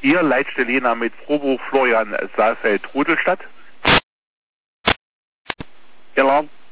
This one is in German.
Ihr Leitstelle Jena mit Frohbuch Florian Saalfeld Rudelstadt. Genau.